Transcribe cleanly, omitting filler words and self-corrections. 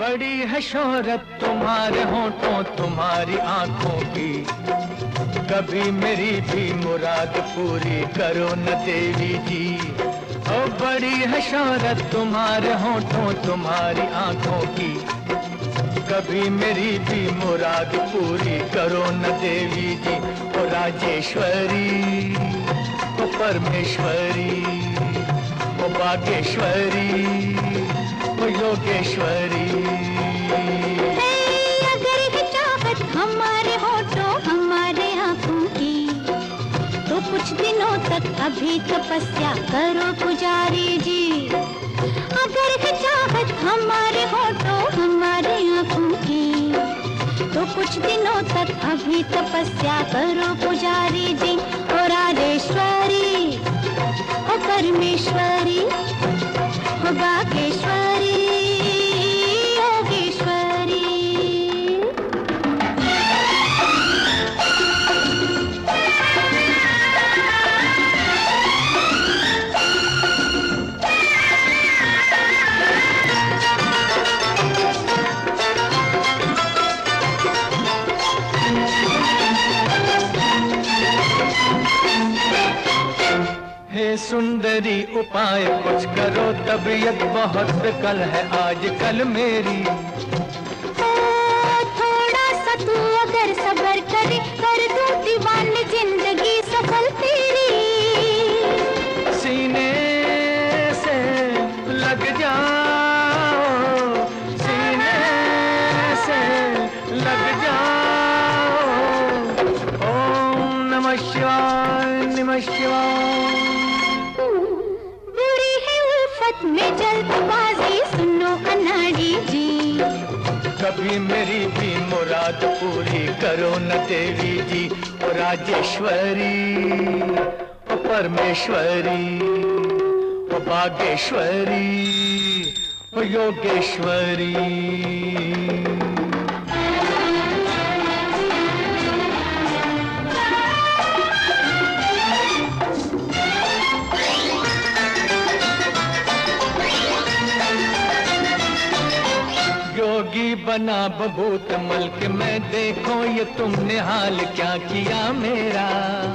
बड़ी है शोहरत तुम्हारे होठों तुम्हारी आंखों की, कभी मेरी भी मुराद पूरी करो न देवी जी। ओ बड़ी है शोहरत तुम्हारे होठों तुम्हारी आंखों की, कभी मेरी भी मुराद पूरी करो न देवी जी। ओ राजेश्वरी, ओ परमेश्वरी, ओ बागेश्वरी, ओ योगेश्वरी। अगर है चाहत हमारे होठों हमारे आंखों की, तो कुछ दिनों तक अभी तपस्या करो पुजारी जी। अगर है चाहत हमारे होठों हमारे आंखों की, तो कुछ दिनों तक अभी तपस्या करो पुजारी जी। ओ राजेश्वरी, ओ परमेश्वरी, ओ बागेश्वरी, योगेश्वरी। हे सुंदरी उपाय कुछ करो, तबीयत बहुत बेकल है आजकल मेरी। थोड़ा सा तू अगर सब्र करे, कर दूं दीवानी जिंदगी सफल तेरी। सीने से लग जाओ, सीने से लग जाओ। ओम नमः शिवाय नमः शिवाय। बुरी है उल्फत में जल्दबाजी सुनो अनाड़ी जी। कभी मेरी भी मुराद पूरी करो न देवी जी। ओ राजेश्वरी, ओ परमेश्वरी, ओ बागेश्वरी, ओ योगेश्वरी। योगी बना बभूत मल्क में, देखो ये तुमने हाल क्या किया मेरा।